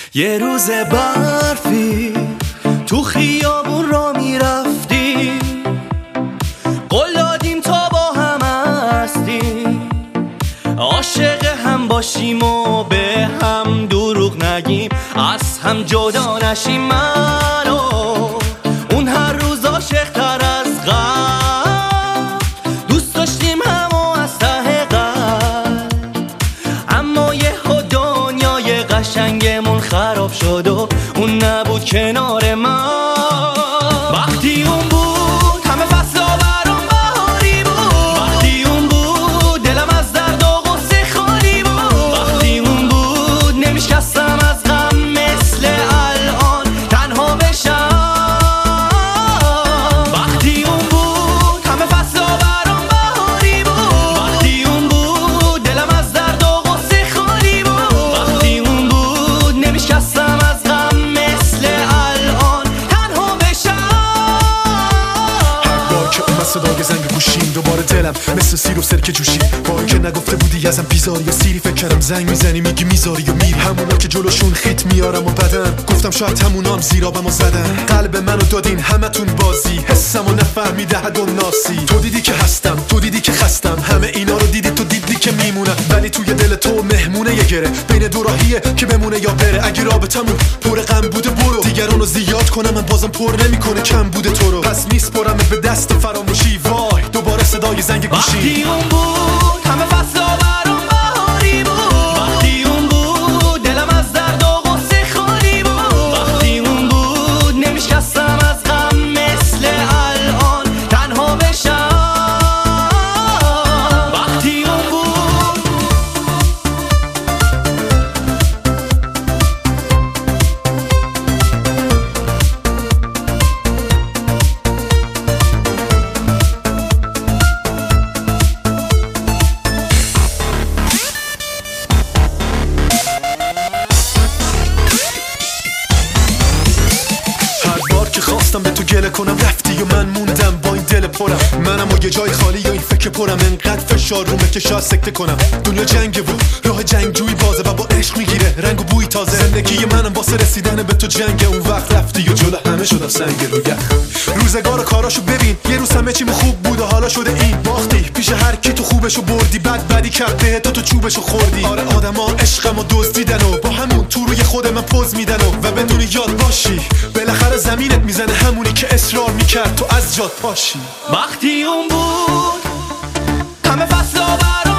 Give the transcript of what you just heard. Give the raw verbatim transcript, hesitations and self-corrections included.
یه روز برفی تو خیابون را میرفتیم، قول دادیم تا با هم هستیم، عاشق هم باشیم و به هم دروغ نگیم، از هم جدا نشیم. من و اون هر روز عاشق تر از قبل، دوست داشتیم همو از ته قلب، اما یه دنیای قشنگمون خراب شد و اون نبود کنار من. وقتی اون بود همه فصلا برام بهاری بود، وقتی اون بود دلم از درد و غصه خالی بود، وقتی اون بود نمیشکستم از غم مثل الان تنها بشم. وقتی اون بود همه فصلا برام بهاری بود، وقتی اون بود دلم از درد و غصه خالی بود، وقتی اون بود نمیشکستم از غم مثل الان تنها بشم. هر بار که اومد صدای زنگ گوشیم دوباره دلم مثل سیر و سرکه جوشید. باری که نگفته بودی ازم بیزاری یا سیری، فکر کردم زنگ میزنی میگی میذاری و میری، همونا که جلوشون خیت میارم و بدن گفتم شاید همونا هم زیرابمو زدن. قلب منو دادین همتون بازی، حسمو نفهمیده حد و ناسی. تو دیدی که هستم، تو دیدی که خستم، همه اینا رو دیدی، تو دیدی که میمونم، ولی توی دل تو مهمونه یه گره بین دو راهیه که بمونه یا بره. اگه رابطمون پر غم بوده برو، دیگرانو زیاد کنم من بازم پر نمیکنه کم بوده تو رو، پس میسپرم به دست فراموشی. وای دوباره صدای زنگ گوشی. وقتی اون بود همه فصلا برام بهاری بود، وقتی اون بود دلم از درد و غصه خالی بود، وقتی اون بود نمیشکستم از غم مثل الان تنها بشم. وقتی اون بود خواستم به تو گله کنم رفتی و من موندم با این دل پرم، منم و یه جای خالی و این فکر پرم، انقدر فشار رومه که شاید سکته کنم. دنیا جنگه و راه جنگجویی بازه و با عشق میگیره رنگ و بوی تازه. زندگی منم واسه رسیدن به تو جنگه، اون وقت رفتی و جلو همه شدم سنگ روی روزگار و کاراشو ببین، یه روز همه چیم خوب بود و حالا شده این باختی پیش هر کی تو خوبشو بردی، بعد بدی کرد به تو تو چوبشو خوردی. آره آدما عشقمو دزدیدن و با همون تو روی خود من پوز میدن و, و بدون یاد باشی بالاخره زمینت میزنه همونی که اصرار میکرد تو از جات پاشی. وقتی اون بود همه فصلا برام